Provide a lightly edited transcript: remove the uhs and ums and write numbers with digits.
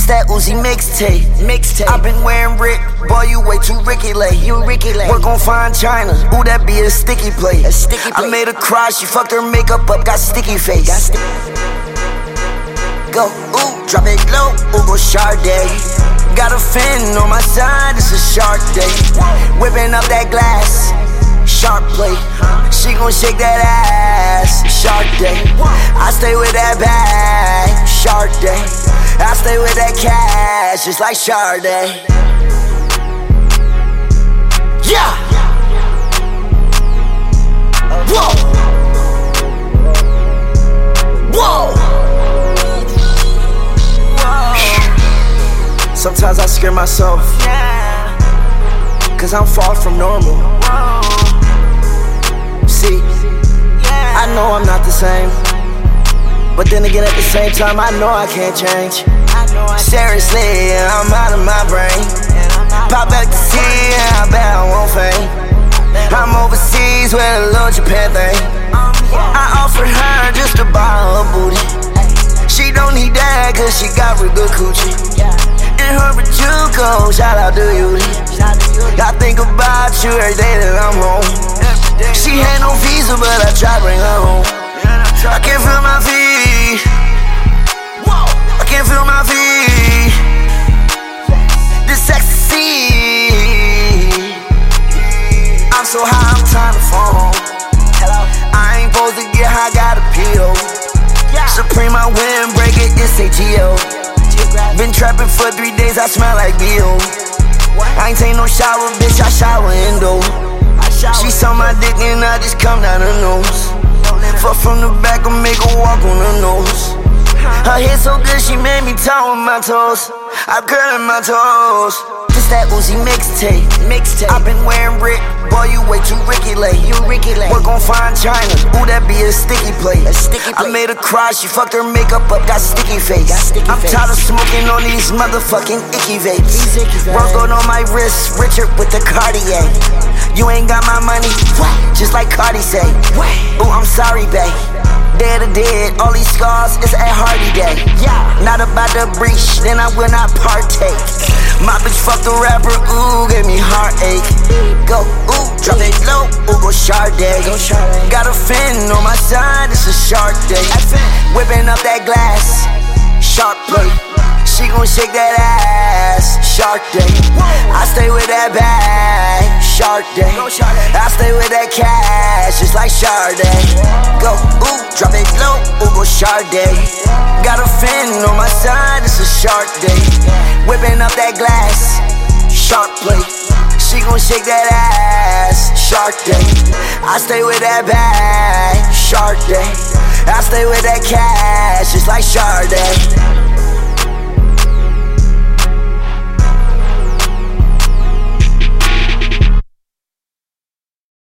that Uzi mixtape. I've been wearing Rick, boy, you way too Ricky late. Work on fine China, ooh, that be a sticky plate. I made her cry, she fucked her makeup up, got sticky face. Go, ooh, drop it low, ooh, go Sade. Got a fin on my side, it's a shark day. Whipping up that glass, shark plate. She gon' shake that ass, shark day. I stay with that bag, shark day. I stay with that cash, just like Sade. Yeah! Whoa! Whoa! Sometimes I scare myself, cause I'm far from normal. See, I know I'm not the same, but then again at the same time I know I can't change. Seriously, I'm out of my brain. Pop back to sea, I bet I won't fame. I'm overseas with a little Japan thing. I offered her just to buy her booty. She don't need that cause she got real good coochie. In her Bajuco, shout out to you. I think about you every day that I'm home. She had no visa, but I try to bring her home. I can't feel my feet. I can't feel my feet. This ecstasy. I'm so high, I'm trying to fall. I ain't supposed to get high, gotta peel. Supreme, I win, break it, it's ATO. Been trapping for 3 days, I smell like B.O. I ain't take no shower, bitch, I shower indo. She saw my dick and I just come down her nose. Fuck from the back and make her walk on her nose. Her hair so good, she made me toe with my toes. I'm curling my toes. This that Uzi mixtape. I've been wearing Rick, boy, you way too Ricky late. Work on fine China, ooh, that be a sticky plate. I made her cry, she fucked her makeup up, got sticky face. I'm tired of smoking on these motherfucking icky vapes. Rose gold on my wrist, Richard with the Cartier. You ain't got my money, just like Cardi say. Ooh, I'm sorry, babe. Dead or dead, all these scars, it's Ed Hardy day. Not about the breach, then I will not partake. My bitch fucked a rapper, ooh, gave me heartache. Go, ooh, drop it low, ooh, go Sade. Got a fin on my side, it's a shark day. Whipping up that glass, shark plate. She gon' shake that ass, shark day. I stay with that bag, shark day. I stay with that cash, just like Sade. Go, ooh, drop it low, ooh, go Sade. Got a fin on my side, it's a shark day. Whipping up that glass, shark plate. She gon' shake that ass, shark day. I stay with that bag, shark day. I stay with that cash, just like Sade.